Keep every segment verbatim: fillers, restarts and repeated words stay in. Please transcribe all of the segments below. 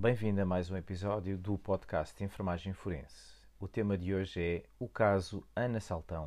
Bem-vindo a mais um episódio do podcast de Enfermagem Forense. O tema de hoje é o caso Ana Saltão.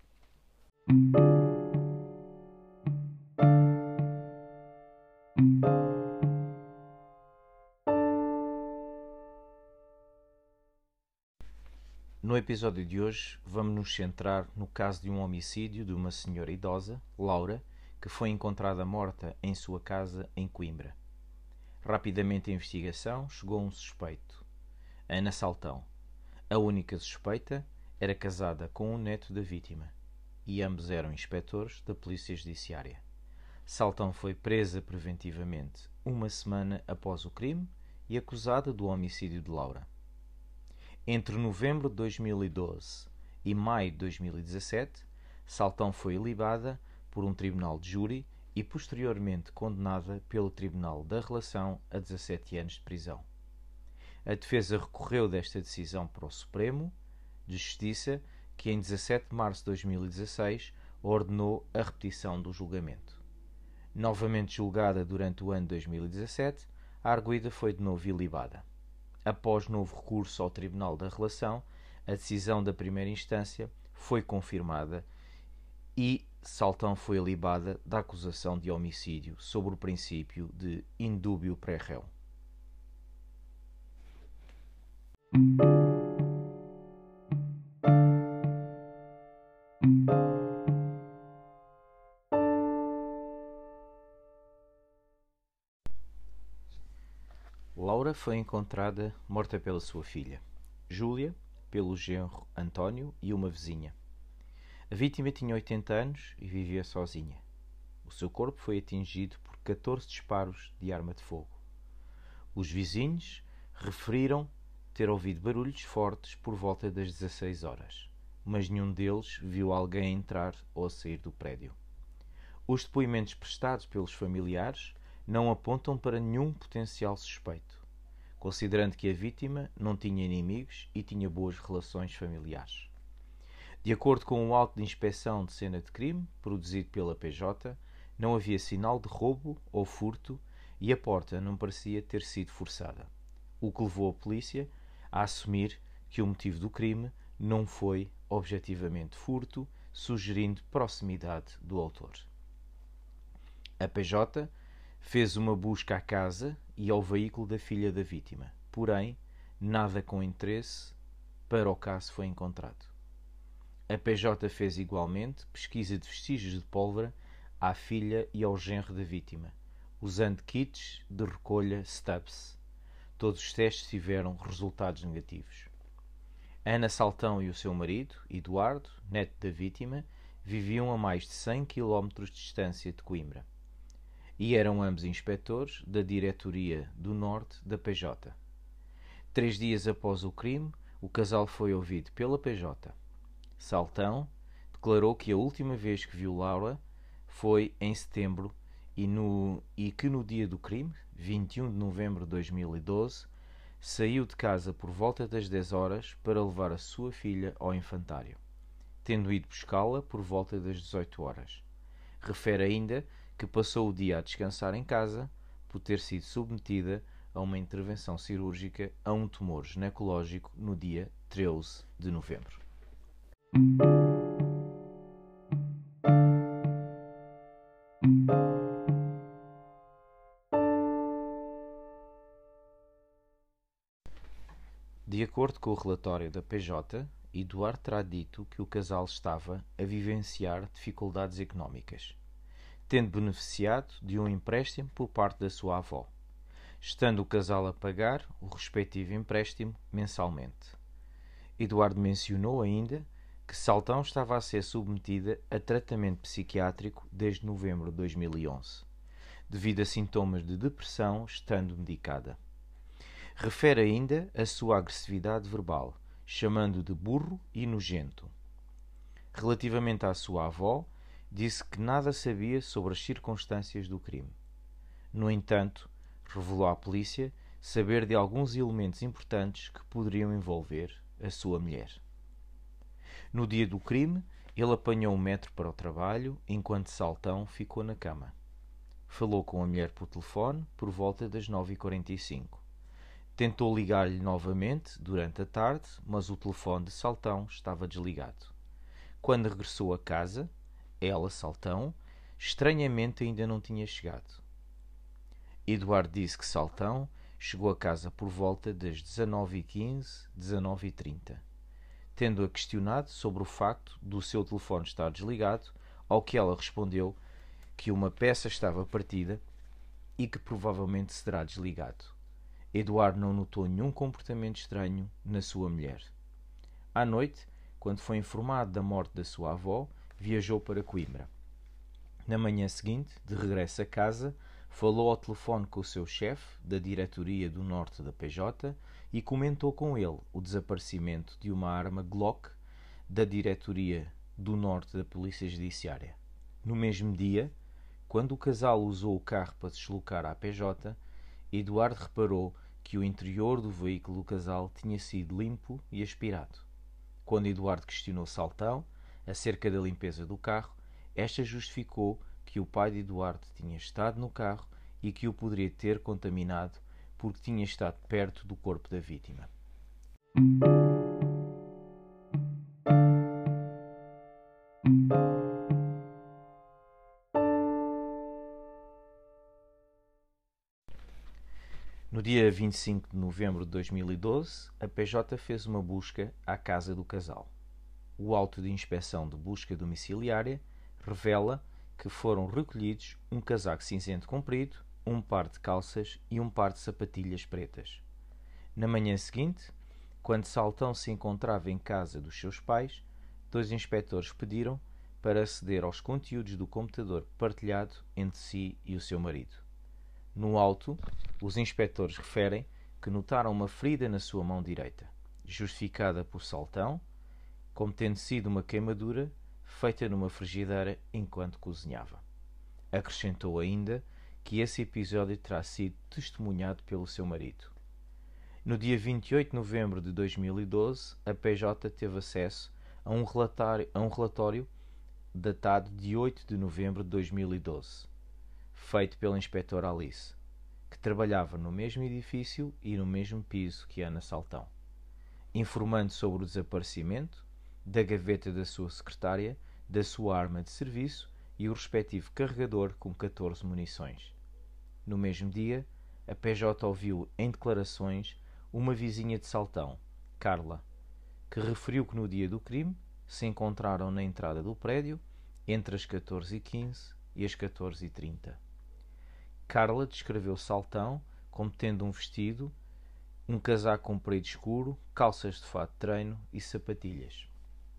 No episódio de hoje vamos nos centrar no caso de um homicídio de uma senhora idosa, Laura, que foi encontrada morta em sua casa em Coimbra. Rapidamente a investigação chegou a um suspeito, Ana Saltão. A única suspeita era casada com o neto da vítima e ambos eram inspectores da Polícia Judiciária. Saltão foi presa preventivamente uma semana após o crime e acusada do homicídio de Laura. Entre novembro de dois mil e doze e maio de dois mil e dezassete, Saltão foi ilibada por um tribunal de júri e posteriormente condenada pelo Tribunal da Relação a dezassete anos de prisão. A defesa recorreu desta decisão para o Supremo de Justiça, que em dezassete de março de dois mil e dezasseis ordenou a repetição do julgamento. Novamente julgada durante o ano de dois mil e dezassete, a arguida foi de novo ilibada. Após novo recurso ao Tribunal da Relação, a decisão da primeira instância foi confirmada e Saltão foi ilibada da acusação de homicídio sobre o princípio de indúbio pré-réu. Laura foi encontrada morta pela sua filha, Júlia, pelo genro António e uma vizinha. A vítima tinha oitenta anos e vivia sozinha. O seu corpo foi atingido por catorze disparos de arma de fogo. Os vizinhos referiram ter ouvido barulhos fortes por volta das dezasseis horas, mas nenhum deles viu alguém entrar ou sair do prédio. Os depoimentos prestados pelos familiares não apontam para nenhum potencial suspeito, considerando que a vítima não tinha inimigos e tinha boas relações familiares. De acordo com o auto de inspeção de cena de crime, produzido pela P J, não havia sinal de roubo ou furto e a porta não parecia ter sido forçada, o que levou a polícia a assumir que o motivo do crime não foi objetivamente furto, sugerindo proximidade do autor. A P J fez uma busca à casa e ao veículo da filha da vítima, porém, nada com interesse para o caso foi encontrado. A P J fez igualmente pesquisa de vestígios de pólvora à filha e ao genro da vítima, usando kits de recolha Stubbs. Todos os testes tiveram resultados negativos. Ana Saltão e o seu marido, Eduardo, neto da vítima, viviam a mais de cem quilómetros de distância de Coimbra e eram ambos inspectores da Diretoria do Norte da P J. Três dias após o crime, o casal foi ouvido pela P J. Saltão declarou que a última vez que viu Laura foi em setembro e, no, e que no dia do crime, vinte e um de novembro de dois mil e doze, saiu de casa por volta das dez horas para levar a sua filha ao infantário, tendo ido buscá-la por volta das dezoito horas. Refere ainda que passou o dia a descansar em casa por ter sido submetida a uma intervenção cirúrgica a um tumor ginecológico no dia treze de novembro. De acordo com o relatório da P J, Eduardo terá dito que o casal estava a vivenciar dificuldades económicas, tendo beneficiado de um empréstimo por parte da sua avó, estando o casal a pagar o respectivo empréstimo mensalmente. Eduardo mencionou ainda que Saltão estava a ser submetida a tratamento psiquiátrico desde novembro de dois mil e onze, devido a sintomas de depressão, estando medicada. Refere ainda a sua agressividade verbal, chamando de burro e nojento. Relativamente à sua avó, disse que nada sabia sobre as circunstâncias do crime. No entanto, revelou à polícia saber de alguns elementos importantes que poderiam envolver a sua mulher. No dia do crime, ele apanhou um metro para o trabalho, enquanto Saltão ficou na cama. Falou com a mulher por telefone por volta das nove e quarenta e cinco. Tentou ligar-lhe novamente durante a tarde, mas o telefone de Saltão estava desligado. Quando regressou a casa, ela, Saltão, estranhamente ainda não tinha chegado. Eduardo disse que Saltão chegou a casa por volta das dezanove e quinze, dezanove e trinta, tendo-a questionado sobre o facto do seu telefone estar desligado, ao que ela respondeu que uma peça estava partida e que provavelmente se terá desligado. Eduardo não notou nenhum comportamento estranho na sua mulher. À noite, quando foi informado da morte da sua avó, viajou para Coimbra. Na manhã seguinte, de regresso a casa, falou ao telefone com o seu chefe da diretoria do norte da P J e comentou com ele o desaparecimento de uma arma Glock da diretoria do norte da Polícia Judiciária. No mesmo dia, quando o casal usou o carro para se deslocar à P J, Eduardo reparou que o interior do veículo do casal tinha sido limpo e aspirado. Quando Eduardo questionou Saltão acerca da limpeza do carro, esta justificou que o pai de Eduardo tinha estado no carro e que o poderia ter contaminado porque tinha estado perto do corpo da vítima. No dia vinte e cinco de novembro de dois mil e doze, a P J fez uma busca à casa do casal. O auto de inspeção de busca domiciliária revela que foram recolhidos um casaco cinzento comprido, um par de calças e um par de sapatilhas pretas. Na manhã seguinte, quando Saltão se encontrava em casa dos seus pais, dois inspectores pediram para aceder aos conteúdos do computador partilhado entre si e o seu marido. No auto, os inspectores referem que notaram uma ferida na sua mão direita, justificada por Saltão, como tendo sido uma queimadura feita numa frigideira enquanto cozinhava. Acrescentou ainda que esse episódio terá sido testemunhado pelo seu marido. No dia vinte e oito de novembro de dois mil e doze, a P J teve acesso a um relatório, a um relatório datado de oito de novembro de dois mil e doze, feito pela inspetora Alice, que trabalhava no mesmo edifício e no mesmo piso que Ana Saltão, informando sobre o desaparecimento da gaveta da sua secretária, da sua arma de serviço e o respectivo carregador com catorze munições. No mesmo dia, a P J ouviu em declarações uma vizinha de Saltão, Carla, que referiu que no dia do crime se encontraram na entrada do prédio entre as catorze e quinze e as catorze e trinta. Carla descreveu Saltão como tendo um vestido, um casaco comprido escuro, calças de fato de treino e sapatilhas.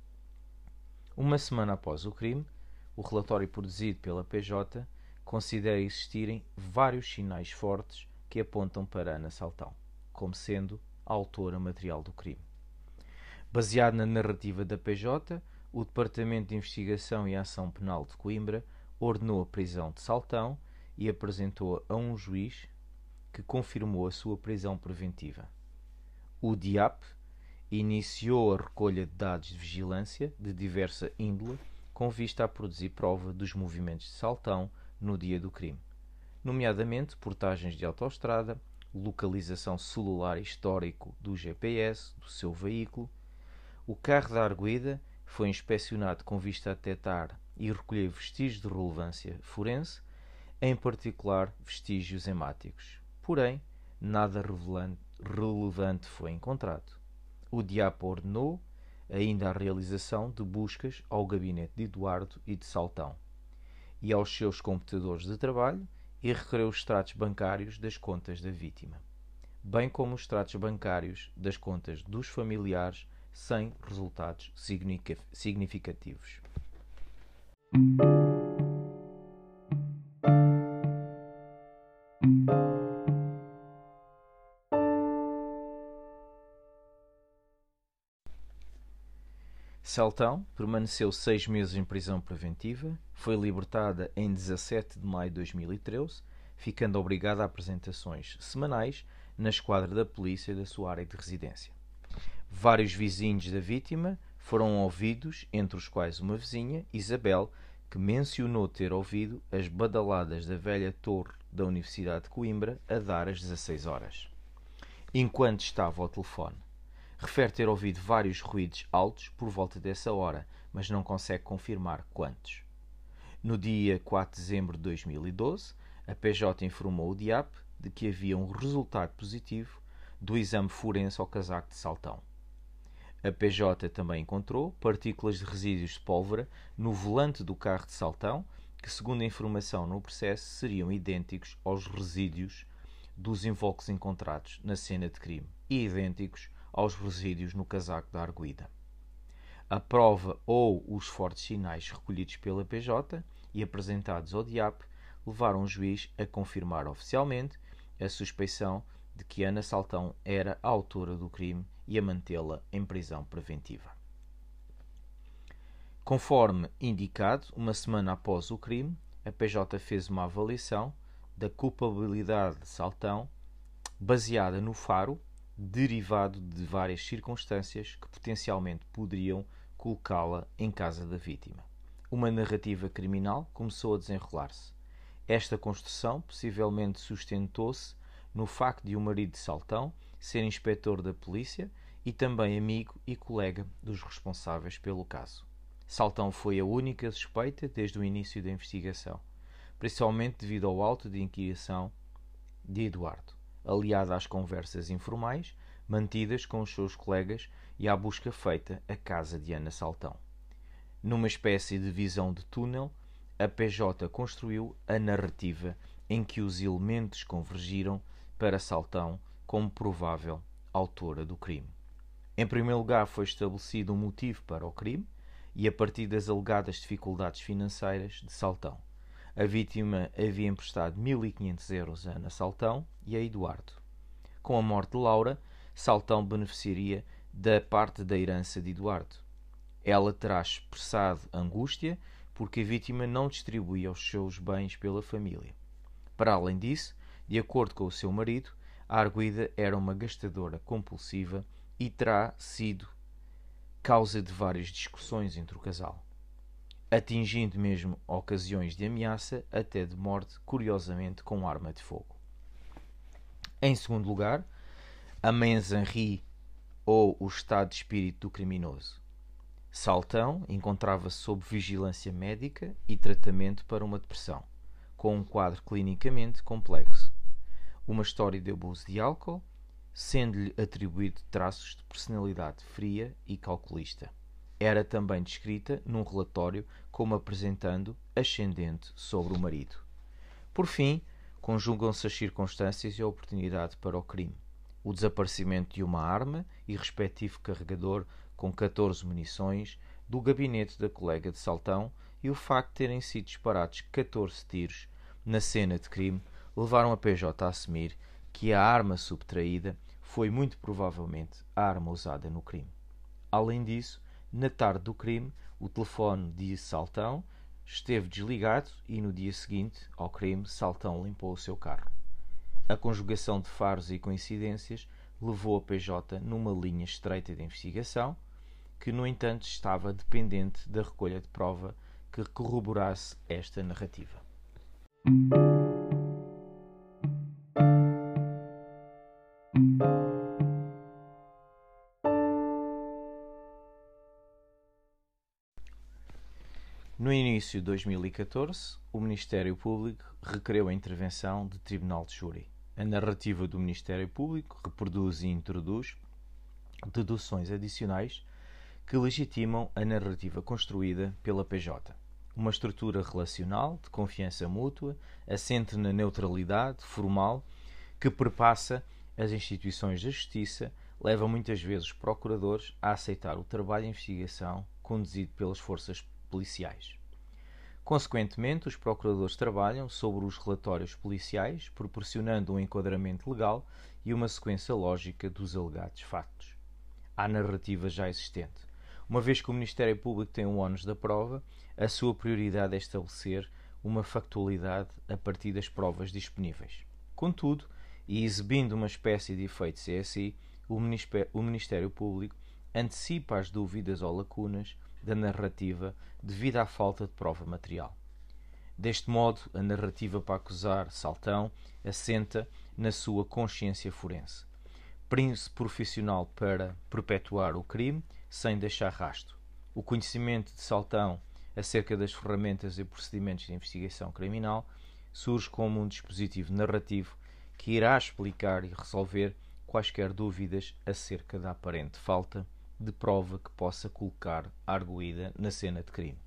Uma semana após o crime, o relatório produzido pela P J considera existirem vários sinais fortes que apontam para Ana Saltão, como sendo a autora material do crime. Baseado na narrativa da P J, o Departamento de Investigação e Ação Penal de Coimbra ordenou a prisão de Saltão e apresentou-a a um juiz que confirmou a sua prisão preventiva. O D I A P iniciou a recolha de dados de vigilância de diversa índole com vista a produzir prova dos movimentos de Saltão no dia do crime, nomeadamente portagens de autoestrada, localização celular histórico do G P S do seu veículo. O carro da arguida foi inspecionado com vista a detectar e recolher vestígios de relevância forense, em particular vestígios hemáticos. Porém, nada relevante foi encontrado. O D I A P ordenou ainda a realização de buscas ao gabinete de Eduardo e de Saltão e aos seus computadores de trabalho e requereu os extratos bancários das contas da vítima, bem como os extratos bancários das contas dos familiares sem resultados significativos. Saltão permaneceu seis meses em prisão preventiva, foi libertada em dezassete de maio de dois mil e treze, ficando obrigada a apresentações semanais na esquadra da polícia da sua área de residência. Vários vizinhos da vítima foram ouvidos, entre os quais uma vizinha, Isabel, que mencionou ter ouvido as badaladas da velha torre da Universidade de Coimbra a dar às dezasseis horas. enquanto estava ao telefone. Refere ter ouvido vários ruídos altos por volta dessa hora, mas não consegue confirmar quantos. No dia quatro de dezembro de dois mil e doze, a P J informou o D I A P de que havia um resultado positivo do exame forense ao casaco de Saltão. A P J também encontrou partículas de resíduos de pólvora no volante do carro de Saltão, que, segundo a informação no processo, seriam idênticos aos resíduos dos invólucros encontrados na cena de crime e idênticos aos resíduos no casaco da arguida. A prova ou os fortes sinais recolhidos pela P J e apresentados ao D I A P levaram o juiz a confirmar oficialmente a suspeição de que Ana Saltão era a autora do crime e a mantê-la em prisão preventiva. Conforme indicado, uma semana após o crime, a P J fez uma avaliação da culpabilidade de Saltão baseada no faro, derivado de várias circunstâncias que potencialmente poderiam colocá-la em casa da vítima. Uma narrativa criminal começou a desenrolar-se. Esta construção possivelmente sustentou-se no facto de o marido de Saltão ser inspetor da polícia e também amigo e colega dos responsáveis pelo caso. Saltão foi a única suspeita desde o início da investigação, principalmente devido ao auto de inquirição de Eduardo, aliado às conversas informais mantidas com os seus colegas e à busca feita à casa de Ana Saltão. Numa espécie de visão de túnel, a P J construiu a narrativa em que os elementos convergiram para Saltão como provável autora do crime. Em primeiro lugar, foi estabelecido um motivo para o crime e a partir das alegadas dificuldades financeiras de Saltão. A vítima havia emprestado mil e quinhentos euros a Ana Saltão e a Eduardo. Com a morte de Laura, Saltão beneficiaria da parte da herança de Eduardo. Ela terá expressado angústia porque a vítima não distribuía os seus bens pela família. Para além disso, de acordo com o seu marido, a arguida era uma gastadora compulsiva e terá sido causa de várias discussões entre o casal, atingindo mesmo ocasiões de ameaça até de morte, curiosamente com arma de fogo. Em segundo lugar, a mens-en-rie ou o estado de espírito do criminoso. Saltão encontrava-se sob vigilância médica e tratamento para uma depressão, com um quadro clinicamente complexo, uma história de abuso de álcool, sendo-lhe atribuído traços de personalidade fria e calculista. Era também descrita num relatório como apresentando ascendente sobre o marido. Por fim, conjugam-se as circunstâncias e a oportunidade para o crime. O desaparecimento de uma arma e respectivo carregador com catorze munições do gabinete da colega de Saltão e o facto de terem sido disparados catorze tiros na cena de crime levaram a P J a assumir que a arma subtraída foi muito provavelmente a arma usada no crime. Além disso, na tarde do crime, o telefone de Saltão esteve desligado e no dia seguinte ao crime, Saltão limpou o seu carro. A conjugação de faros e coincidências levou a P J numa linha estreita de investigação, que, no entanto, estava dependente da recolha de prova que corroborasse esta narrativa. No início de dois mil e catorze, o Ministério Público requereu a intervenção do Tribunal de Júri. A narrativa do Ministério Público reproduz e introduz deduções adicionais que legitimam a narrativa construída pela P J. Uma estrutura relacional de confiança mútua assente na neutralidade formal que perpassa as instituições da justiça leva muitas vezes os procuradores a aceitar o trabalho de investigação conduzido pelas forças policiais. Consequentemente, os procuradores trabalham sobre os relatórios policiais, proporcionando um enquadramento legal e uma sequência lógica dos alegados factos à narrativa já existente. Uma vez que o Ministério Público tem o ónus da prova, a sua prioridade é estabelecer uma factualidade a partir das provas disponíveis. Contudo, e exibindo uma espécie de efeito C S I, o Ministério Público antecipa as dúvidas ou lacunas da narrativa devido à falta de prova material. Deste modo, a narrativa para acusar Saltão assenta na sua consciência forense. príncipe profissional para perpetuar o crime sem deixar rastro. O conhecimento de Saltão acerca das ferramentas e procedimentos de investigação criminal surge como um dispositivo narrativo que irá explicar e resolver quaisquer dúvidas acerca da aparente falta de prova que possa colocar a arguida na cena de crime.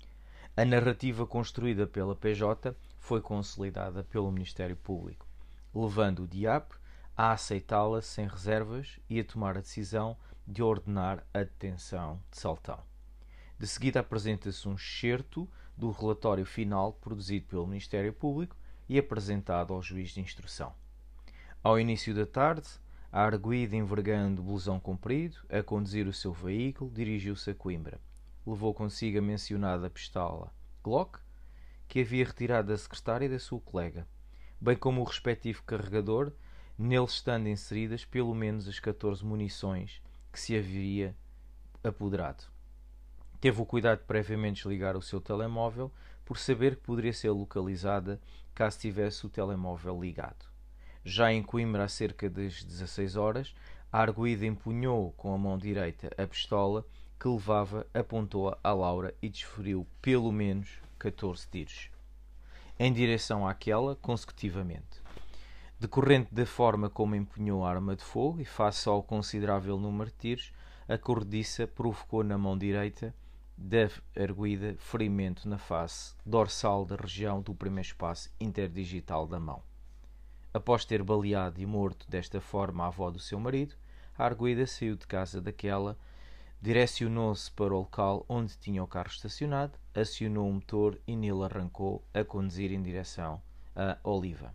A narrativa construída pela P J foi consolidada pelo Ministério Público, levando o D I A P a aceitá-la sem reservas e a tomar a decisão de ordenar a detenção de Saltão. De seguida apresenta-se um excerto do relatório final produzido pelo Ministério Público e apresentado ao juiz de instrução. Ao início da tarde, a arguida, envergando blusão comprido, a conduzir o seu veículo, dirigiu-se a Coimbra. Levou consigo a mencionada pistola Glock, que havia retirado da secretária e da sua colega, bem como o respectivo carregador, nele estando inseridas pelo menos as catorze munições que se havia apoderado. Teve o cuidado de previamente desligar o seu telemóvel, por saber que poderia ser localizada caso tivesse o telemóvel ligado. Já em Coimbra, a cerca das dezasseis horas, a arguida empunhou com a mão direita a pistola que levava, apontou-a a Laura e desferiu pelo menos catorze tiros, em direção àquela, consecutivamente. Decorrente da forma como empunhou a arma de fogo e face ao considerável número de tiros, a corrediça provocou na mão direita da arguida ferimento na face dorsal da região do primeiro espaço interdigital da mão. Após ter baleado e morto desta forma a avó do seu marido, a arguida saiu de casa daquela, direcionou-se para o local onde tinha o carro estacionado, acionou o motor e nele arrancou a conduzir em direção a Oliva.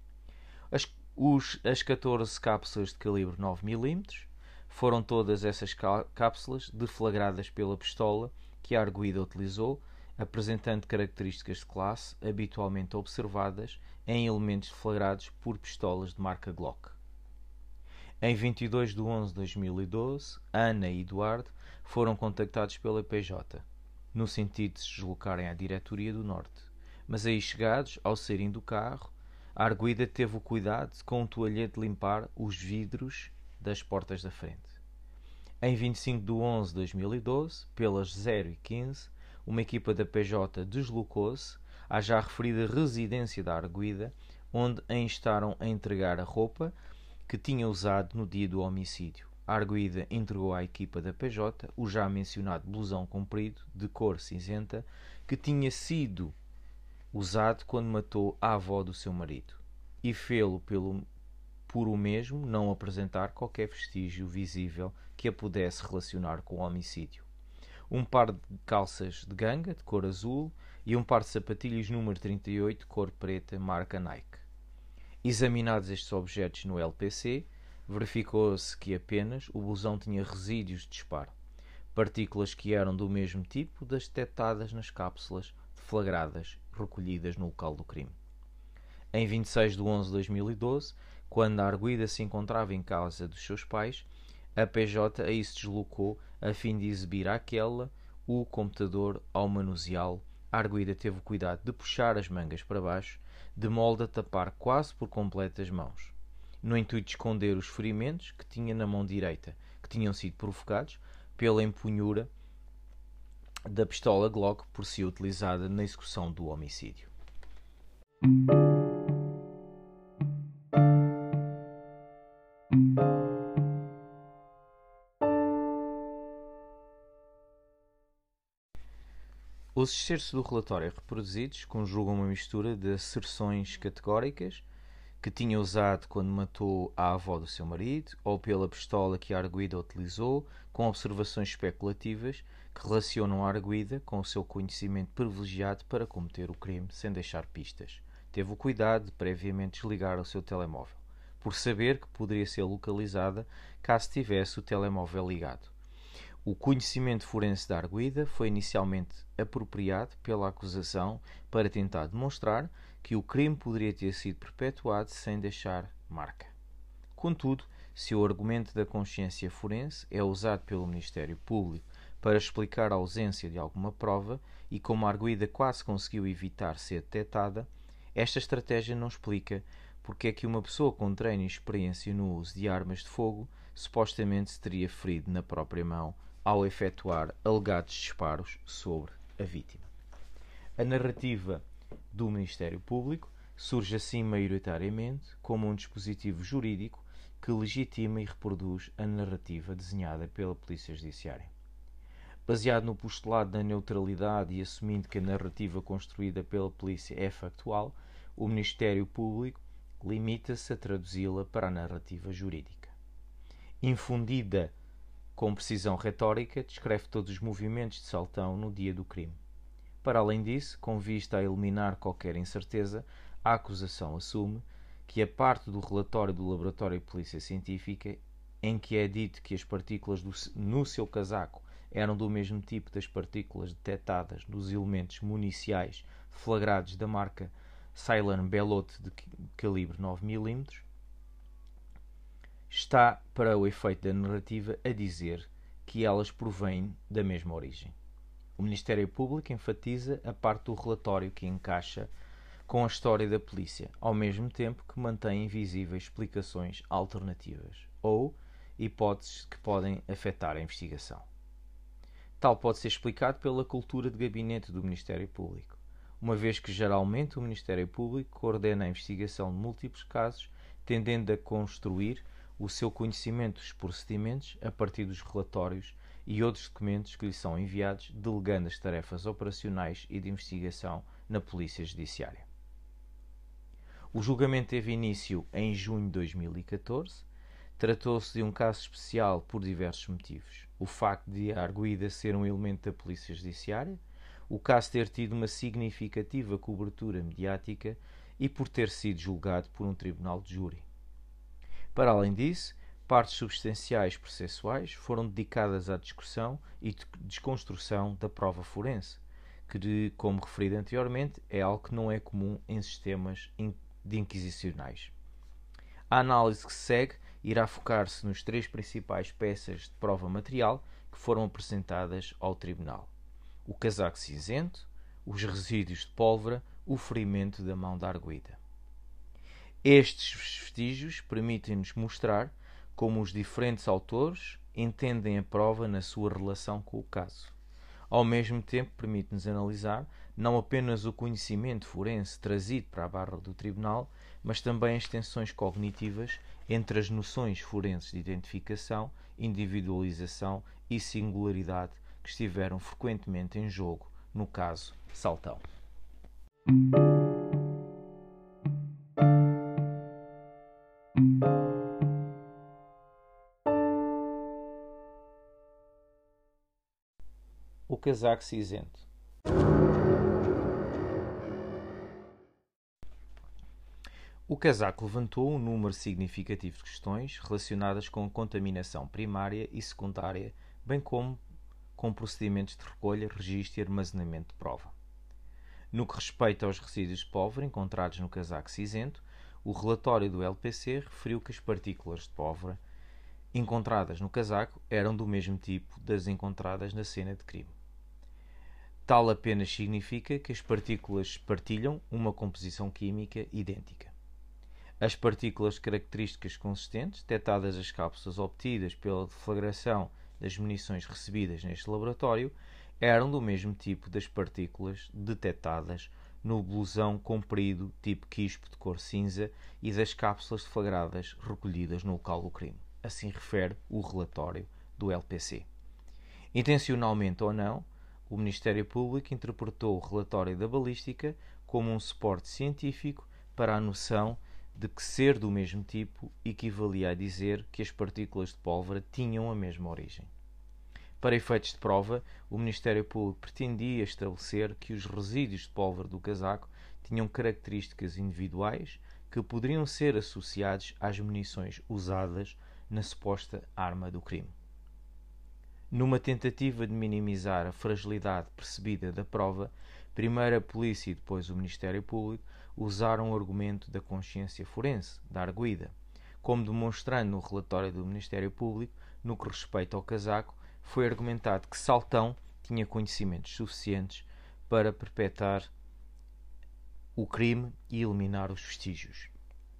As, os, as catorze cápsulas de calibre nove milímetros foram todas essas cápsulas deflagradas pela pistola que a arguida utilizou, apresentando características de classe habitualmente observadas em elementos deflagrados por pistolas de marca Glock. Em vinte e dois de onze de dois mil e doze, Ana e Eduardo foram contactados pela P J, no sentido de se deslocarem à diretoria do Norte, mas aí chegados, ao saírem do carro, a arguida teve o cuidado de, com um toalhete, limpar os vidros das portas da frente. Em vinte e cinco de onze de dois mil e doze, pelas zero e quinze, uma equipa da P J deslocou-se à já referida residência da arguida, onde a instaram a entregar a roupa que tinha usado no dia do homicídio. A arguida entregou à equipa da P J o já mencionado blusão comprido, de cor cinzenta, que tinha sido usado quando matou a avó do seu marido, e fê-lo pelo por o mesmo não apresentar qualquer vestígio visível que a pudesse relacionar com o homicídio. Um par de calças de ganga, de cor azul, e um par de sapatilhas número trinta e oito, cor preta, marca Nike. Examinados estes objetos no L P C, verificou-se que apenas o blusão tinha resíduos de disparo, partículas que eram do mesmo tipo das detectadas nas cápsulas deflagradas recolhidas no local do crime. Em vinte e seis de onze de dois mil e doze, quando a arguida se encontrava em casa dos seus pais, a P J aí se deslocou a fim de exibir àquela o computador. Ao manuseá-lo, a arguida teve o cuidado de puxar as mangas para baixo, de modo a tapar quase por completo as mãos, no intuito de esconder os ferimentos que tinha na mão direita, que tinham sido provocados pela empunhura da pistola Glock por si utilizada na execução do homicídio. Os excertos do relatório reproduzidos conjugam uma mistura de asserções categóricas que tinha usado quando matou a avó do seu marido, ou pela pistola que a arguida utilizou, com observações especulativas que relacionam a arguida com o seu conhecimento privilegiado para cometer o crime sem deixar pistas. Teve o cuidado de previamente desligar o seu telemóvel, por saber que poderia ser localizada caso tivesse o telemóvel ligado. O conhecimento forense da arguida foi inicialmente apropriado pela acusação para tentar demonstrar que o crime poderia ter sido perpetuado sem deixar marca. Contudo, se o argumento da consciência forense é usado pelo Ministério Público para explicar a ausência de alguma prova e como a arguida quase conseguiu evitar ser detectada, esta estratégia não explica porque é que uma pessoa com treino e experiência no uso de armas de fogo supostamente se teria ferido na própria mão ao efetuar alegados disparos sobre a vítima. A narrativa do Ministério Público surge assim maioritariamente como um dispositivo jurídico que legitima e reproduz a narrativa desenhada pela Polícia Judiciária. Baseado no postulado da neutralidade e assumindo que a narrativa construída pela polícia é factual, o Ministério Público limita-se a traduzi-la para a narrativa jurídica. Infundida com precisão retórica, descreve todos os movimentos de Saltão no dia do crime. Para além disso, com vista a eliminar qualquer incerteza, a acusação assume que a parte do relatório do Laboratório de Polícia Científica, em que é dito que as partículas do, no seu casaco eram do mesmo tipo das partículas detectadas nos elementos municiais flagrados da marca Ceylan Bellotte de calibre nove milímetros, está, para o efeito da narrativa, a dizer que elas provêm da mesma origem. O Ministério Público enfatiza a parte do relatório que encaixa com a história da polícia, ao mesmo tempo que mantém invisíveis explicações alternativas ou hipóteses que podem afetar a investigação. Tal pode ser explicado pela cultura de gabinete do Ministério Público, uma vez que geralmente o Ministério Público coordena a investigação de múltiplos casos, tendendo a construir o seu conhecimento dos procedimentos a partir dos relatórios e outros documentos que lhe são enviados, delegando as tarefas operacionais e de investigação na Polícia Judiciária. O julgamento teve início em junho de dois mil e catorze. Tratou-se de um caso especial por diversos motivos. O facto de a arguida ser um elemento da Polícia Judiciária, o caso ter tido uma significativa cobertura mediática e por ter sido julgado por um tribunal de júri. Para além disso, partes substanciais processuais foram dedicadas à discussão e desconstrução da prova forense, que, como referido anteriormente, é algo que não é comum em sistemas de inquisicionais. A análise que se segue irá focar-se nos três principais peças de prova material que foram apresentadas ao Tribunal: o casaco cinzento, os resíduos de pólvora, o ferimento da mão da arguida. Estes vestígios permitem-nos mostrar como os diferentes autores entendem a prova na sua relação com o caso. Ao mesmo tempo, permite-nos analisar não apenas o conhecimento forense trazido para a barra do Tribunal, mas também as tensões cognitivas entre as noções forenses de identificação, individualização e singularidade que estiveram frequentemente em jogo no caso Saltão. O casaco cinzento. O casaco levantou um número significativo de questões relacionadas com a contaminação primária e secundária, bem como com procedimentos de recolha, registro e armazenamento de prova. No que respeita aos resíduos de pólvora encontrados no casaco cinzento, o relatório do L P C referiu que as partículas de pólvora encontradas no casaco eram do mesmo tipo das encontradas na cena de crime. Tal apenas significa que as partículas partilham uma composição química idêntica. As partículas de características consistentes, detectadas as cápsulas obtidas pela deflagração das munições recebidas neste laboratório, eram do mesmo tipo das partículas detectadas no blusão comprido tipo quispo de cor cinza e das cápsulas deflagradas recolhidas no local do crime. Assim refere o relatório do L P C. Intencionalmente ou não, o Ministério Público interpretou o relatório da balística como um suporte científico para a noção de que ser do mesmo tipo equivalia a dizer que as partículas de pólvora tinham a mesma origem. Para efeitos de prova, o Ministério Público pretendia estabelecer que os resíduos de pólvora do casaco tinham características individuais que poderiam ser associados às munições usadas na suposta arma do crime. Numa tentativa de minimizar a fragilidade percebida da prova, primeiro a polícia e depois o Ministério Público usaram o argumento da consciência forense, da arguida. Como demonstrando no relatório do Ministério Público, no que respeita ao casaco, foi argumentado que Saltão tinha conhecimentos suficientes para perpetrar o crime e eliminar os vestígios.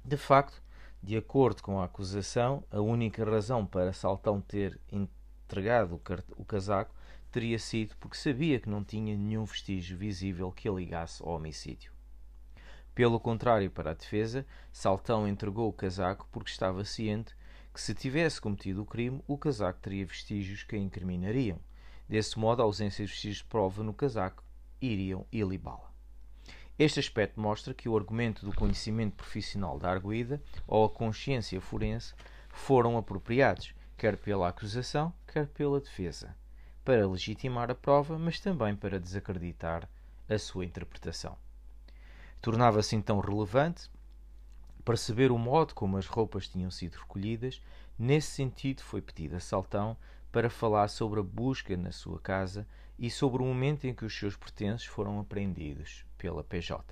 De facto, de acordo com a acusação, a única razão para Saltão ter entregado o casaco teria sido porque sabia que não tinha nenhum vestígio visível que a ligasse ao homicídio. Pelo contrário, para a defesa, Saltão entregou o casaco porque estava ciente que, se tivesse cometido o crime, o casaco teria vestígios que a incriminariam. Desse modo, a ausência de vestígios de prova no casaco iriam ilibá-la. Este aspecto mostra que o argumento do conhecimento profissional da arguida ou a consciência forense foram apropriados, quer pela acusação, quer pela defesa, para legitimar a prova, mas também para desacreditar a sua interpretação. Tornava-se então relevante perceber o modo como as roupas tinham sido recolhidas. Nesse sentido, foi pedido a Saltão para falar sobre a busca na sua casa e sobre o momento em que os seus pertences foram apreendidos pela P J.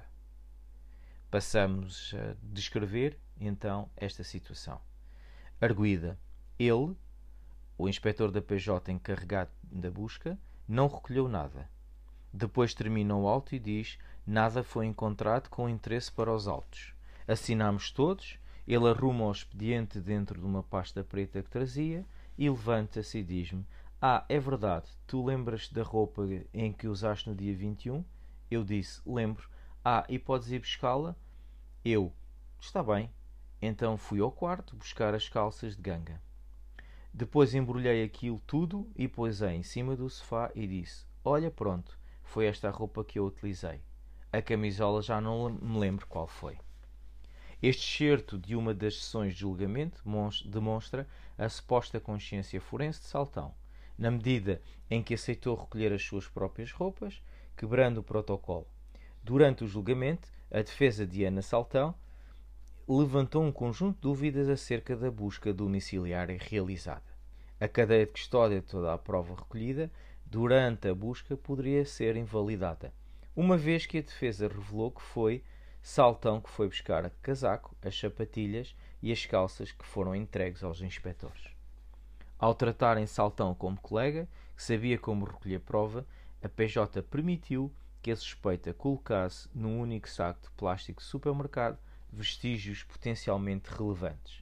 Passamos a descrever, então, esta situação. Arguida. Ele, o inspetor da P J encarregado da busca, não recolheu nada. Depois termina o auto e diz: nada foi encontrado com interesse para os autos. Assinamos todos. Ele arruma o expediente dentro de uma pasta preta que trazia e levanta-se e diz-me: ah, é verdade, tu lembras-te da roupa em que usaste no dia vinte e um? Eu disse: lembro. Ah, e podes ir buscá-la? Eu: está bem. Então fui ao quarto buscar as calças de ganga. Depois embrulhei aquilo tudo e pus-a em cima do sofá e disse: olha, pronto, foi esta a roupa que eu utilizei. A camisola já não me lembro qual foi. Este excerto de uma das sessões de julgamento demonstra a suposta consciência forense de Saltão, na medida em que aceitou recolher as suas próprias roupas, quebrando o protocolo. Durante o julgamento, a defesa de Ana Saltão levantou um conjunto de dúvidas acerca da busca domiciliária realizada. A cadeia de custódia de toda a prova recolhida durante a busca poderia ser invalidada, uma vez que a defesa revelou que foi Saltão que foi buscar o casaco, as sapatilhas e as calças que foram entregues aos inspectores. Ao tratarem Saltão como colega, que sabia como recolher prova, a P J permitiu que a suspeita colocasse num único saco de plástico de supermercado vestígios potencialmente relevantes.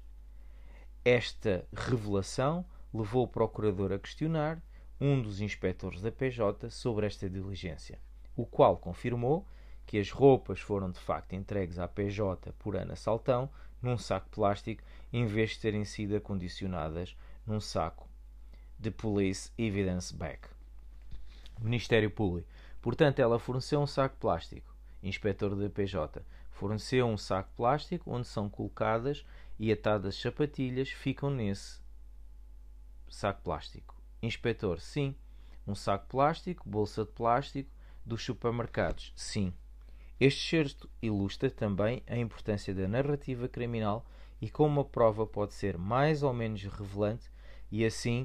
Esta revelação levou o procurador a questionar um dos inspectores da P J sobre esta diligência, o qual confirmou que as roupas foram de facto entregues à P J por Ana Saltão num saco de plástico, em vez de terem sido acondicionadas num saco de Police Evidence Bag. Ministério Público. Portanto, ela forneceu um saco de plástico. Inspetor da P J. Forneceu um saco de plástico onde são colocadas e atadas sapatilhas, ficam nesse saco de plástico. Inspetor. Sim. Um saco de plástico, bolsa de plástico dos supermercados. Sim. Este excerto ilustra também a importância da narrativa criminal e como a prova pode ser mais ou menos revelante e assim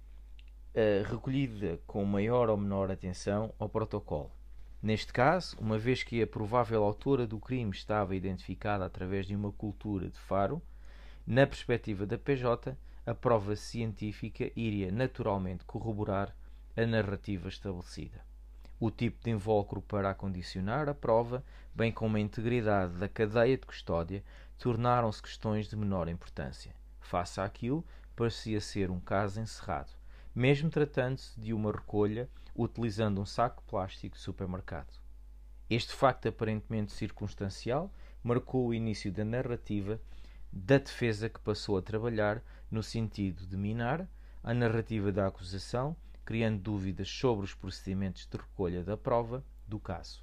uh, recolhida com maior ou menor atenção ao protocolo. Neste caso, uma vez que a provável autora do crime estava identificada através de uma cultura de faro, na perspectiva da P J, a prova científica iria naturalmente corroborar a narrativa estabelecida. O tipo de invólucro para acondicionar a prova, bem como a integridade da cadeia de custódia, tornaram-se questões de menor importância. Face àquilo, parecia ser um caso encerrado, mesmo tratando-se de uma recolha utilizando um saco de plástico de supermercado. Este facto aparentemente circunstancial marcou o início da narrativa da defesa, que passou a trabalhar no sentido de minar a narrativa da acusação, criando dúvidas sobre os procedimentos de recolha da prova do caso.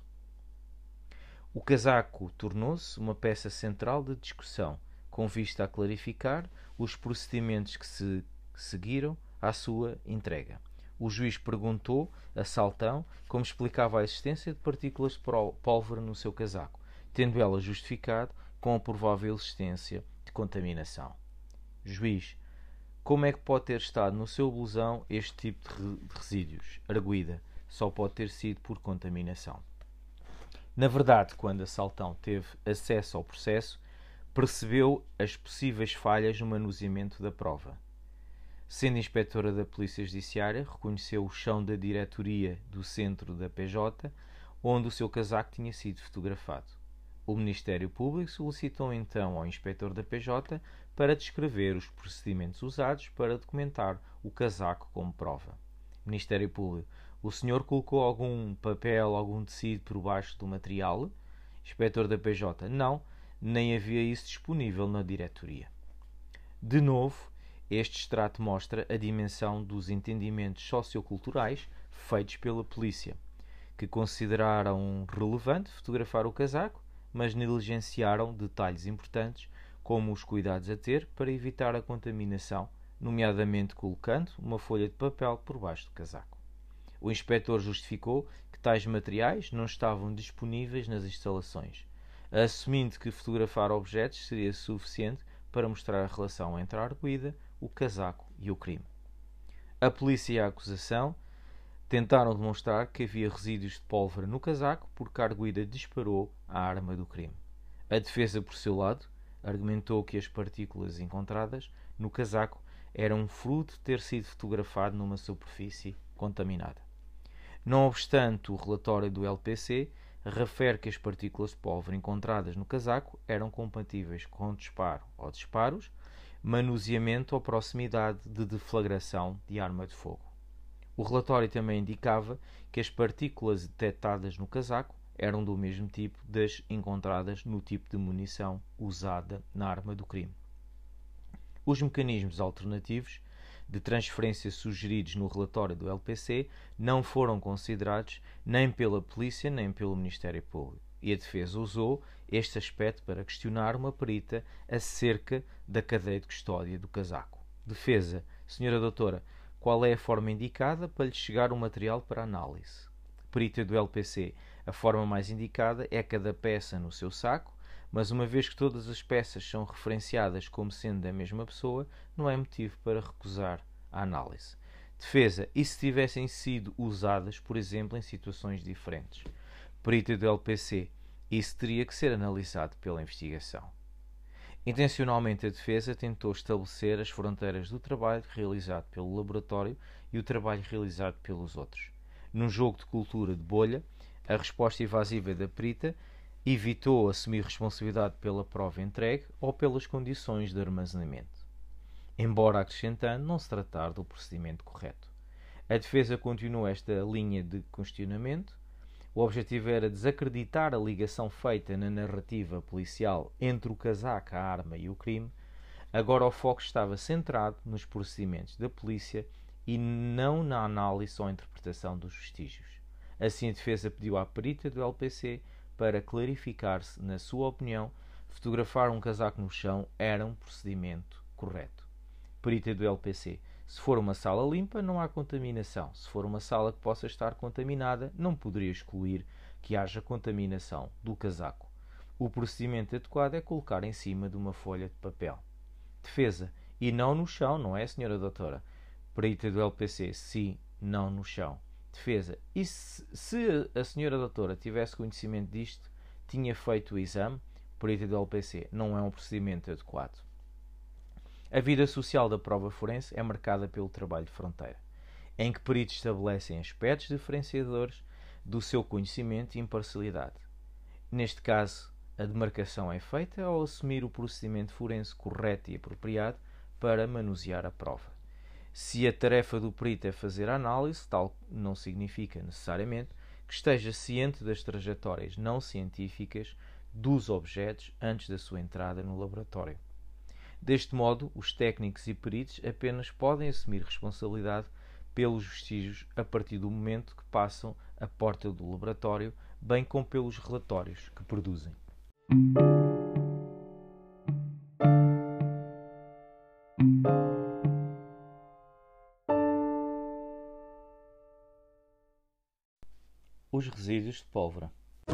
O casaco tornou-se uma peça central de discussão, com vista a clarificar os procedimentos que se seguiram à sua entrega. O juiz perguntou a Saltão como explicava a existência de partículas de pólvora no seu casaco, tendo ela justificado com a provável existência de contaminação. Juiz: como é que pode ter estado no seu blusão este tipo de resíduos? Arguida: só pode ter sido por contaminação. Na verdade, quando a Saltão teve acesso ao processo, percebeu as possíveis falhas no manuseamento da prova. Sendo inspetora da Polícia Judiciária, reconheceu o chão da diretoria do centro da P J, onde o seu casaco tinha sido fotografado. O Ministério Público solicitou então ao inspetor da P J para descrever os procedimentos usados para documentar o casaco como prova. Ministério Público: o senhor colocou algum papel, algum tecido por baixo do material? Inspetor da P J: não, nem havia isso disponível na diretoria. De novo, este extrato mostra a dimensão dos entendimentos socioculturais feitos pela polícia, que consideraram relevante fotografar o casaco, mas negligenciaram detalhes importantes, como os cuidados a ter para evitar a contaminação, nomeadamente colocando uma folha de papel por baixo do casaco. O inspetor justificou que tais materiais não estavam disponíveis nas instalações, assumindo que fotografar objetos seria suficiente para mostrar a relação entre a arguida, o casaco e o crime. A polícia e a acusação tentaram demonstrar que havia resíduos de pólvora no casaco porque a arguida disparou a arma do crime. A defesa, por seu lado, argumentou que as partículas encontradas no casaco eram fruto de ter sido fotografado numa superfície contaminada. Não obstante, o relatório do L P C refere que as partículas de pólvora encontradas no casaco eram compatíveis com disparo ou disparos, manuseamento ou proximidade de deflagração de arma de fogo. O relatório também indicava que as partículas detectadas no casaco eram do mesmo tipo das encontradas no tipo de munição usada na arma do crime. Os mecanismos alternativos de transferência sugeridos no relatório do L P C não foram considerados nem pela polícia nem pelo Ministério Público, e a defesa usou este aspecto para questionar uma perita acerca da cadeia de custódia do casaco. Defesa: senhora doutora, qual é a forma indicada para lhe chegar o material para análise? Perita do L P C: a forma mais indicada é cada peça no seu saco, mas uma vez que todas as peças são referenciadas como sendo da mesma pessoa, não é motivo para recusar a análise. Defesa: e se tivessem sido usadas, por exemplo, em situações diferentes? Perita do L P C: isso teria que ser analisado pela investigação. Intencionalmente, a defesa tentou estabelecer as fronteiras do trabalho realizado pelo laboratório e o trabalho realizado pelos outros. Num jogo de cultura de bolha, a resposta evasiva da perita evitou assumir responsabilidade pela prova entregue ou pelas condições de armazenamento, embora acrescentando não se tratar do procedimento correto. A defesa continuou esta linha de questionamento. O objetivo era desacreditar a ligação feita na narrativa policial entre o casaco, a arma e o crime. Agora o foco estava centrado nos procedimentos da polícia e não na análise ou interpretação dos vestígios. Assim, a defesa pediu à perita do L P C para clarificar se, na sua opinião, fotografar um casaco no chão era um procedimento correto. Perita do L P C: se for uma sala limpa, não há contaminação. Se for uma sala que possa estar contaminada, não poderia excluir que haja contaminação do casaco. O procedimento adequado é colocar em cima de uma folha de papel. Defesa: e não no chão, não é, senhora doutora? Perita do L P C: sim, não no chão. Defesa: e se, se a senhora doutora tivesse conhecimento disto, tinha feito o exame? Perita do L P C: não é um procedimento adequado. A vida social da prova forense é marcada pelo trabalho de fronteira, em que peritos estabelecem aspectos diferenciadores do seu conhecimento e imparcialidade. Neste caso, a demarcação é feita ao assumir o procedimento forense correto e apropriado para manusear a prova. Se a tarefa do perito é fazer a análise, tal não significa necessariamente que esteja ciente das trajetórias não científicas dos objetos antes da sua entrada no laboratório. Deste modo, os técnicos e peritos apenas podem assumir responsabilidade pelos vestígios a partir do momento que passam a porta do laboratório, bem como pelos relatórios que produzem. Os resíduos de pólvora.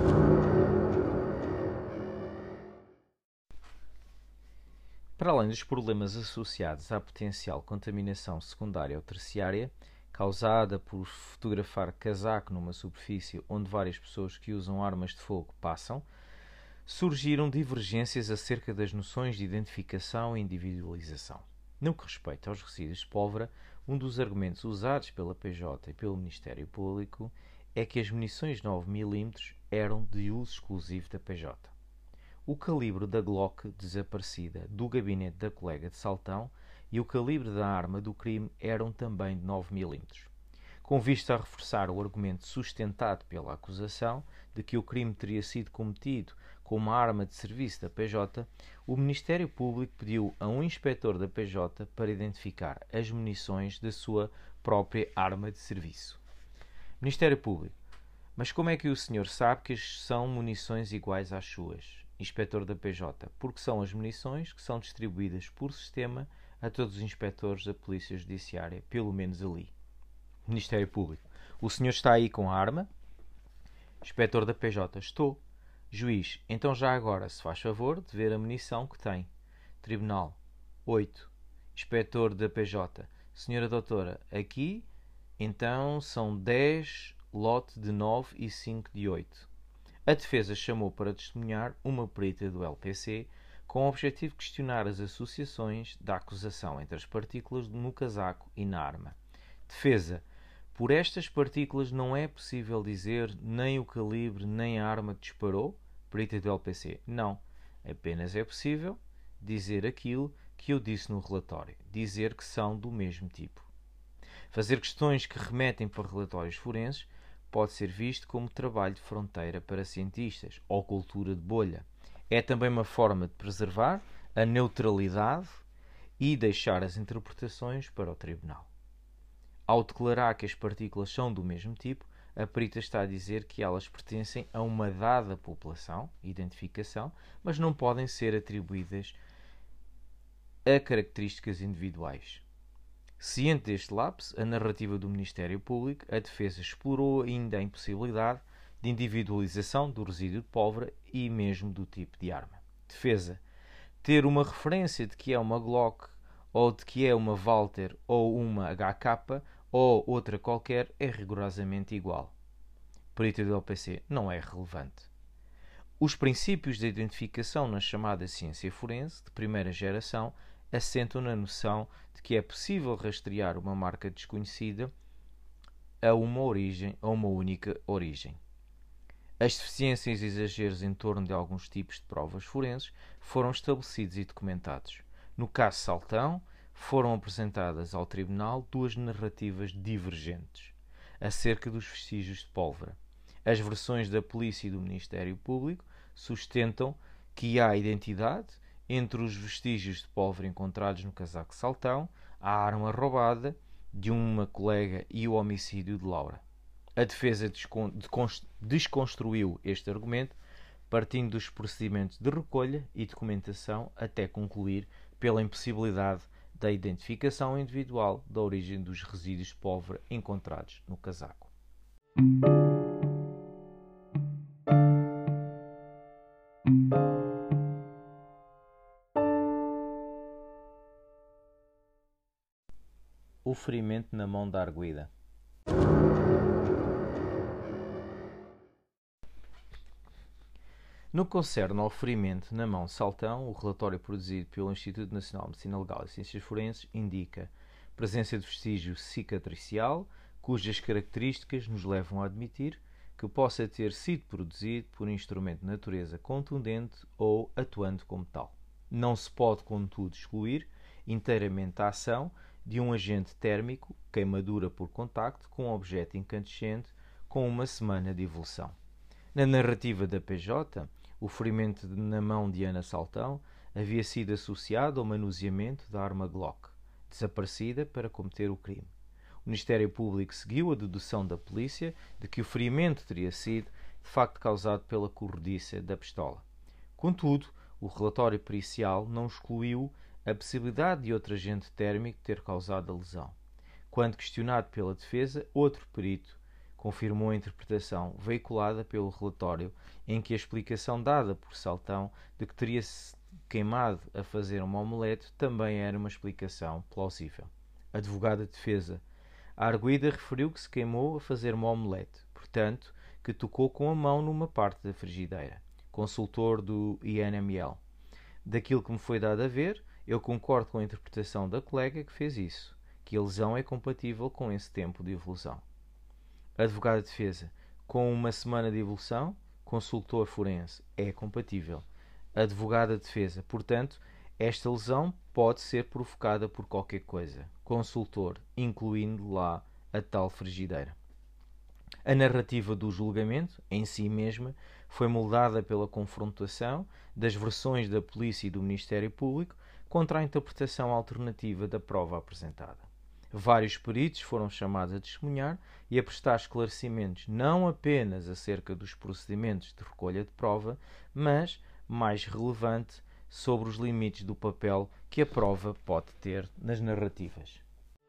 Para além dos problemas associados à potencial contaminação secundária ou terciária, causada por fotografar casaco numa superfície onde várias pessoas que usam armas de fogo passam, surgiram divergências acerca das noções de identificação e individualização. No que respeita aos resíduos de pólvora, um dos argumentos usados pela P J e pelo Ministério Público é que as munições nove milímetros eram de uso exclusivo da P J. o calibre da Glock desaparecida do gabinete da colega de Saltão e o calibre da arma do crime eram também de nove milímetros. Com vista a reforçar o argumento sustentado pela acusação de que o crime teria sido cometido com uma arma de serviço da P J, o Ministério Público pediu a um inspetor da P J para identificar as munições da sua própria arma de serviço. Ministério Público: mas como é que o senhor sabe que são munições iguais às suas? Inspetor da P J: porque são as munições que são distribuídas por sistema a todos os inspectores da Polícia Judiciária, pelo menos ali. Ministério Público: o senhor está aí com a arma? Inspetor da P J: estou. Juiz: então já agora, se faz favor de ver a munição que tem. Tribunal: oito. Inspetor da P J: senhora doutora, aqui então são dez lote de nove e cinco de oito. A defesa chamou para testemunhar uma perita do L P C com o objetivo de questionar as associações da acusação entre as partículas no casaco e na arma. Defesa: por estas partículas não é possível dizer nem o calibre nem a arma que disparou? Perita do L P C: não, apenas é possível dizer aquilo que eu disse no relatório, dizer que são do mesmo tipo. Fazer questões que remetem para relatórios forenses pode ser visto como trabalho de fronteira para cientistas ou cultura de bolha. É também uma forma de preservar a neutralidade e deixar as interpretações para o tribunal. Ao declarar que as partículas são do mesmo tipo, a perita está a dizer que elas pertencem a uma dada população, identificação, mas não podem ser atribuídas a características individuais. Ciente deste lapso, a narrativa do Ministério Público, a defesa explorou ainda a impossibilidade de individualização do resíduo de pólvora e mesmo do tipo de arma. Defesa: ter uma referência de que é uma Glock ou de que é uma Walther ou uma H K ou outra qualquer é rigorosamente igual. Perita do L P C: não é relevante. Os princípios de identificação na chamada ciência forense de primeira geração assentam na noção de que é possível rastrear uma marca desconhecida a uma origem, a uma única origem. As deficiências e exageros em torno de alguns tipos de provas forenses foram estabelecidos e documentados. No caso Saltão, foram apresentadas ao Tribunal duas narrativas divergentes acerca dos vestígios de pólvora. As versões da Polícia e do Ministério Público sustentam que há identidade entre os vestígios de pólvora encontrados no casaco Saltão, a arma roubada de uma colega e o homicídio de Laura. A defesa desconstruiu este argumento, partindo dos procedimentos de recolha e documentação até concluir pela impossibilidade da identificação individual da origem dos resíduos de pólvora encontrados no casaco. O ferimento na mão da arguida. No que concerne ao ferimento na mão de Saltão, o relatório produzido pelo Instituto Nacional de Medicina Legal e Ciências Forenses indica presença de vestígio cicatricial, cujas características nos levam a admitir que possa ter sido produzido por um instrumento de natureza contundente ou atuando como tal. Não se pode, contudo, excluir inteiramente a ação de um agente térmico, queimadura por contacto, com um objeto incandescente com uma semana de evolução. Na narrativa da P J, o ferimento na mão de Ana Saltão havia sido associado ao manuseamento da arma Glock, desaparecida para cometer o crime. O Ministério Público seguiu a dedução da polícia de que o ferimento teria sido, de facto, causado pela corrediça da pistola. Contudo, o relatório pericial não excluiu a possibilidade de outro agente térmico ter causado a lesão. Quando questionado pela defesa, outro perito confirmou a interpretação veiculada pelo relatório, em que a explicação dada por Saltão de que teria-se queimado a fazer uma omelete também era uma explicação plausível. Advogado de defesa: a arguida referiu que se queimou a fazer uma omelete, portanto, que tocou com a mão numa parte da frigideira. Consultor do I N M L: daquilo que me foi dado a ver, eu concordo com a interpretação da colega que fez isso, que a lesão é compatível com esse tempo de evolução. Advogado de defesa: com uma semana de evolução, consultor forense: é compatível. advogado da defesa. Portanto, esta lesão pode ser provocada por qualquer coisa. Consultor, incluindo lá a tal frigideira. A narrativa do julgamento, em si mesma, foi moldada pela confrontação das versões da polícia e do Ministério Público contra a interpretação alternativa da prova apresentada. Vários peritos foram chamados a testemunhar e a prestar esclarecimentos não apenas acerca dos procedimentos de recolha de prova, mas, mais relevante, sobre os limites do papel que a prova pode ter nas narrativas.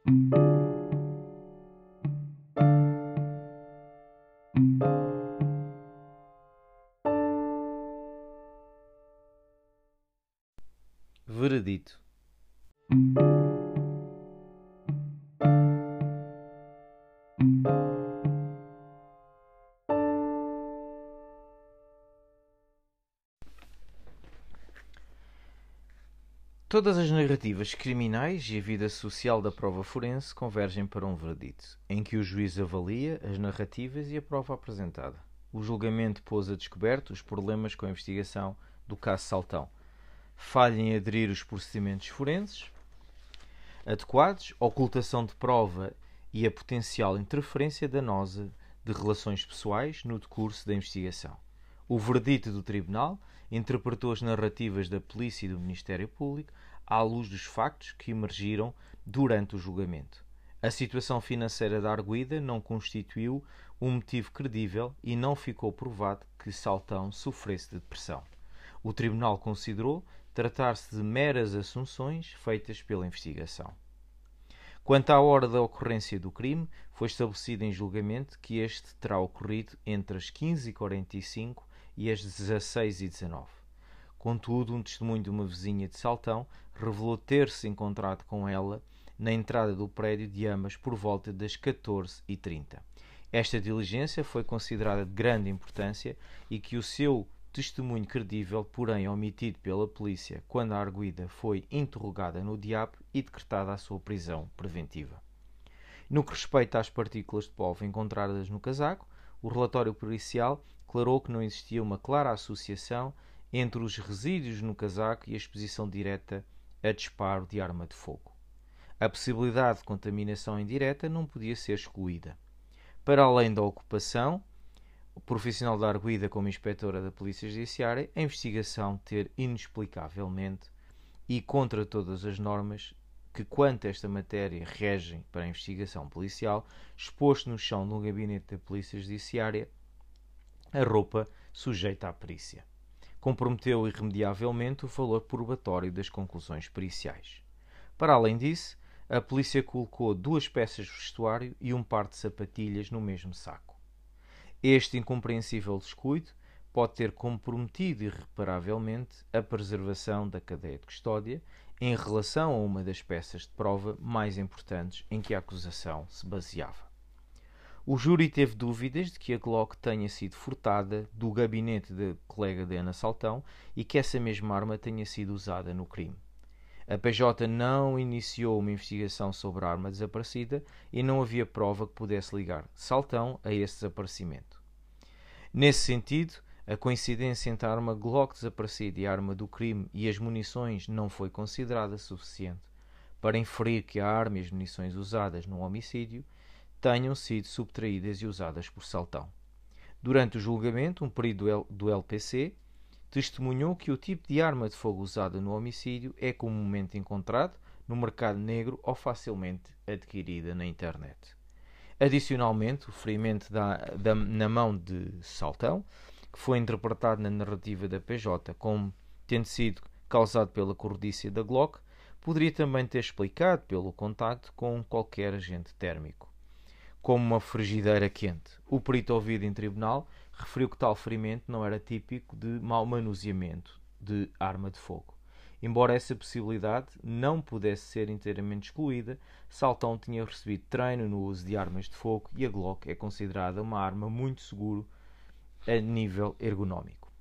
Veredito. Todas as narrativas criminais e a vida social da prova forense convergem para um veredito, em que o juiz avalia as narrativas e a prova apresentada. O julgamento pôs a descoberto os problemas com a investigação do caso Saltão. Falha em aderir os procedimentos forenses adequados, ocultação de prova e a potencial interferência danosa de relações pessoais no decurso da investigação. O veredito do Tribunal interpretou as narrativas da Polícia e do Ministério Público à luz dos factos que emergiram durante o julgamento. A situação financeira da arguida não constituiu um motivo credível e não ficou provado que Saltão sofresse de depressão. O Tribunal considerou tratar-se de meras assunções feitas pela investigação. Quanto à hora da ocorrência do crime, foi estabelecido em julgamento que este terá ocorrido entre as quinze e quarenta e cinco e as dezasseis e dezanove. Contudo, um testemunho de uma vizinha de Saltão revelou ter-se encontrado com ela na entrada do prédio de ambas por volta das catorze e trinta. Esta diligência foi considerada de grande importância e que o seu testemunho credível, porém omitido pela polícia quando a arguida foi interrogada no D I A P e decretada a sua prisão preventiva. No que respeita às partículas de pó encontradas no casaco, o relatório policial declarou que não existia uma clara associação entre os resíduos no casaco e a exposição direta a disparo de arma de fogo. A possibilidade de contaminação indireta não podia ser excluída. Para além da ocupação, o profissional da arguida como inspetora da Polícia Judiciária, a investigação ter inexplicavelmente e contra todas as normas que quanto a esta matéria regem para a investigação policial, exposto no chão de um gabinete da Polícia Judiciária a roupa sujeita à perícia. Comprometeu irremediavelmente o valor probatório das conclusões periciais. Para além disso, a polícia colocou duas peças de vestuário e um par de sapatilhas no mesmo saco. Este incompreensível descuido pode ter comprometido irreparavelmente a preservação da cadeia de custódia em relação a uma das peças de prova mais importantes em que a acusação se baseava. O júri teve dúvidas de que a Glock tenha sido furtada do gabinete da colega de Ana Saltão e que essa mesma arma tenha sido usada no crime. A P J não iniciou uma investigação sobre a arma desaparecida e não havia prova que pudesse ligar Saltão a esse desaparecimento. Nesse sentido, a coincidência entre a arma Glock desaparecida e a arma do crime e as munições não foi considerada suficiente para inferir que a arma e as munições usadas no homicídio tenham sido subtraídas e usadas por Saltão. Durante o julgamento, um perito do L P C testemunhou que o tipo de arma de fogo usada no homicídio é comumente encontrado no mercado negro ou facilmente adquirida na internet. Adicionalmente, o ferimento da, da, na mão de Saltão, que foi interpretado na narrativa da P J como tendo sido causado pela corrodícia da Glock, poderia também ter explicado pelo contacto com qualquer agente térmico, como uma frigideira quente. O perito ouvido em tribunal referiu que tal ferimento não era típico de mau manuseamento de arma de fogo. Embora essa possibilidade não pudesse ser inteiramente excluída, Saltão tinha recebido treino no uso de armas de fogo e a Glock é considerada uma arma muito segura a nível ergonómico.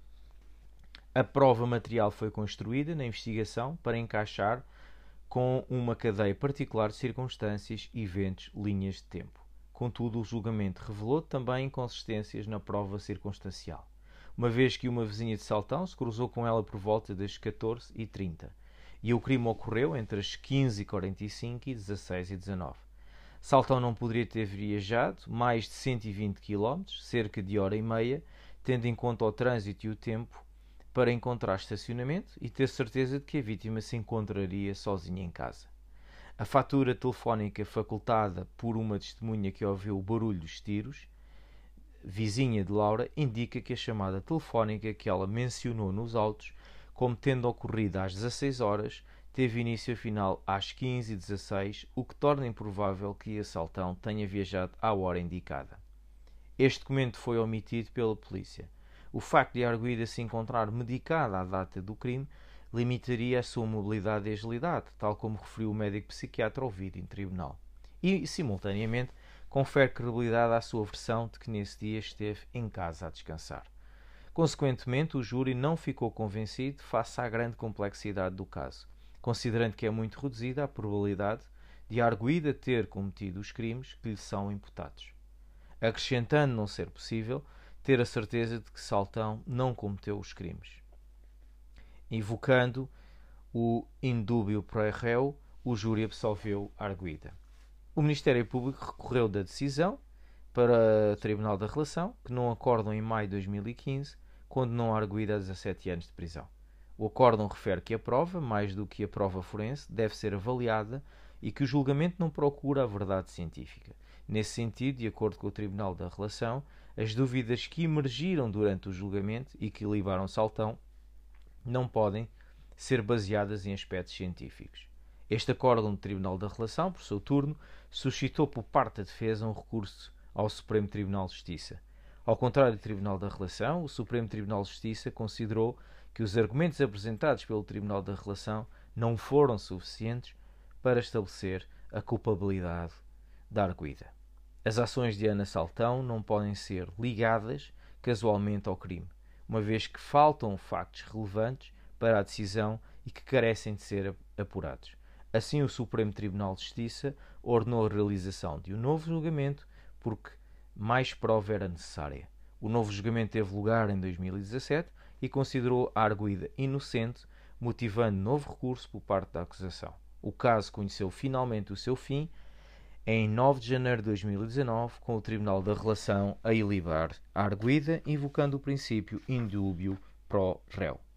A prova material foi construída na investigação para encaixar com uma cadeia particular de circunstâncias, eventos, linhas de tempo. Contudo, o julgamento revelou também inconsistências na prova circunstancial. uma vez que uma vizinha de Saltão se cruzou com ela por volta das catorze e trinta, e o crime ocorreu entre as quinze e quarenta e cinco e dezasseis e dezanove. Saltão não poderia ter viajado mais de cento e vinte quilómetros, cerca de hora e meia, tendo em conta o trânsito e o tempo, para encontrar estacionamento e ter certeza de que a vítima se encontraria sozinha em casa. A fatura telefónica facultada por uma testemunha que ouviu o barulho dos tiros, vizinha de Laura, indica que a chamada telefónica que ela mencionou nos autos como tendo ocorrido às dezasseis horas teve início afinal às quinze e dezasseis, o que torna improvável que a Saltão tenha viajado à hora indicada. Este documento foi omitido pela polícia. O facto de a arguida se encontrar medicada à data do crime limitaria a sua mobilidade e agilidade, tal como referiu o médico psiquiatra ouvido em tribunal. E, simultaneamente, confere credibilidade à sua versão de que nesse dia esteve em casa a descansar. Consequentemente, o júri não ficou convencido face à grande complexidade do caso, considerando que é muito reduzida a probabilidade de a arguida ter cometido os crimes que lhe são imputados, acrescentando não ser possível ter a certeza de que Saltão não cometeu os crimes. Invocando o indúbio pro réu, o júri absolveu a arguida. O Ministério Público recorreu da decisão para o Tribunal da Relação, que não acórdão em maio de dois mil e quinze, condenou a arguida a dezassete anos de prisão. O acórdão refere que a prova, mais do que a prova forense, deve ser avaliada e que o julgamento não procura a verdade científica. Nesse sentido, de acordo com o Tribunal da Relação, as dúvidas que emergiram durante o julgamento e que levaram Saltão não podem ser baseadas em aspectos científicos. Este acórdão do Tribunal da Relação, por seu turno, suscitou por parte da defesa um recurso ao Supremo Tribunal de Justiça. Ao contrário do Tribunal da Relação, o Supremo Tribunal de Justiça considerou que os argumentos apresentados pelo Tribunal da Relação não foram suficientes para estabelecer a culpabilidade da arguida. As ações de Ana Saltão não podem ser ligadas casualmente ao crime, uma vez que faltam factos relevantes para a decisão e que carecem de ser apurados. Assim, o Supremo Tribunal de Justiça ordenou a realização de um novo julgamento porque mais prova era necessária. O novo julgamento teve lugar em dois mil e dezassete e considerou a arguida inocente, motivando novo recurso por parte da acusação. O caso conheceu finalmente o seu fim em nove de janeiro de dois mil e dezanove, com o Tribunal da Relação a ilibar a arguida, invocando o princípio indúbio pro réu.